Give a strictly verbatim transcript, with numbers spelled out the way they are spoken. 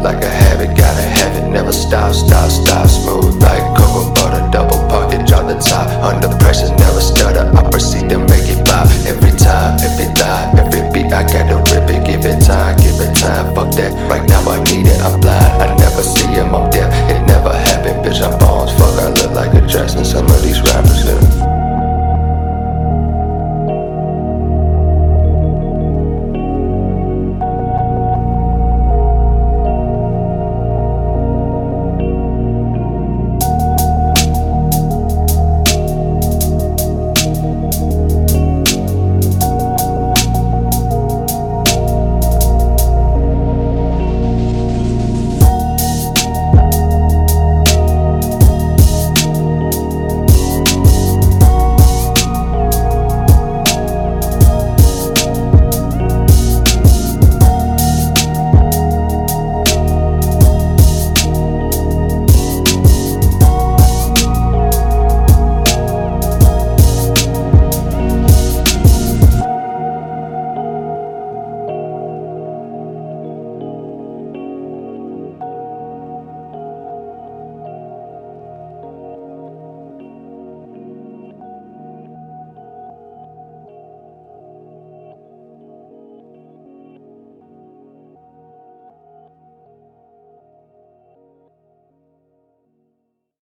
like a habit, gotta have it. Never stop, stop, stop. Smooth like cocoa butter, double pocket, drop the top. Under pressure, never stutter. I proceed to make it pop. Every time, every line, every beat, I gotta rip it. Give it time, give it time. Fuck that, right now I need it. I'm blind, I never see him, I'm deaf. It never happened, bitch. I'm bones. Fuck, I look like a Jackson. Some of these rappers, yeah.